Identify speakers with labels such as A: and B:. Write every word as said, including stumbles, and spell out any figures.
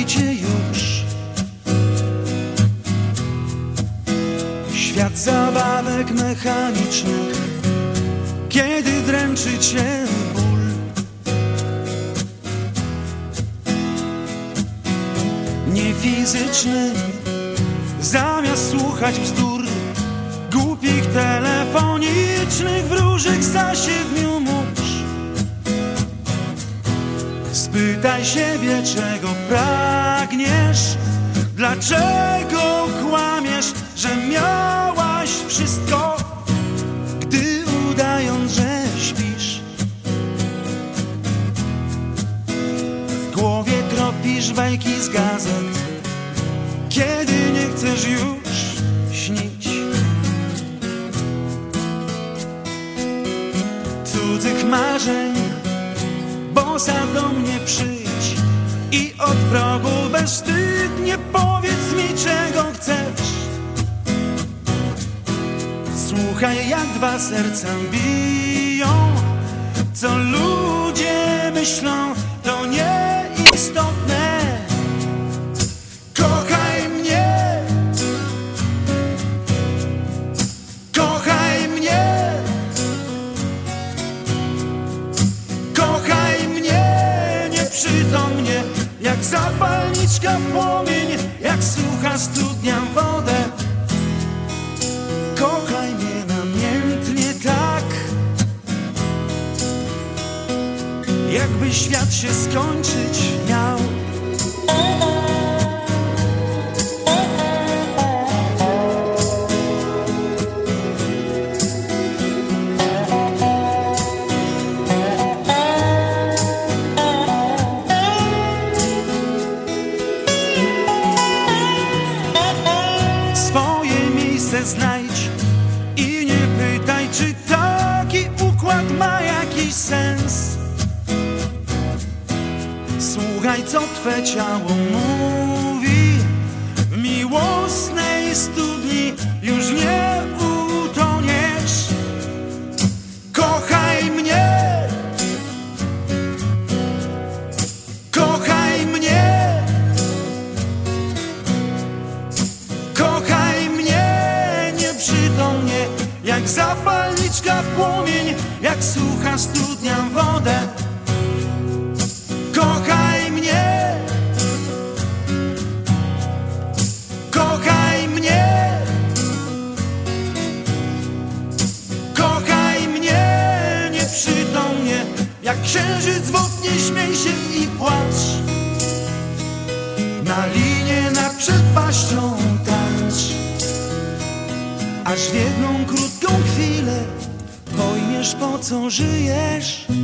A: bawicie już. Świat zabawek mechanicznych, kiedy dręczy cię ból. Niefizyczny, zamiast słuchać bzdur głupich telefonicznych, wróżek za siedmiu mórz. Spytaj siebie, czego pragniesz, dlaczego kłamiesz, że miałaś wszystko, gdy udając, że śpisz. W głowie tropisz bajki z gazet, kiedy nie chcesz już śnić. Cudzych marzeń, bosa do mnie przyjdź i od progu bezwstydnie powiedz mi, czego chcesz. Słuchaj, jak dwa serca biją, co ludzie myślą, to nieistotne. Kochaj mnie, kochaj mnie, kochaj mnie nieprzytomnie, jak zapalniczka płomień, jak sucha studnia wodę. Kochaj mnie namiętnie tak, jakby świat się skończyć miał. Swoje miejsce znajdź i nie pytaj, czy taki układ ma jakiś sens. Słuchaj, co twe ciało mówi, w miłosnej studni już nie utoniesz. Kochaj mnie, kochaj mnie, kochaj mnie nieprzytomnie, jak zapalniczka płomień, jak sucha studnia wodę. Kochaj mnie, kochaj mnie, kochaj mnie nieprzytomnie, jak księżyc w oknie, śmiej się i płacz. Na linie nad przepaścią tańcz, aż w jedną krótką chwilę pojmiesz, po co żyjesz.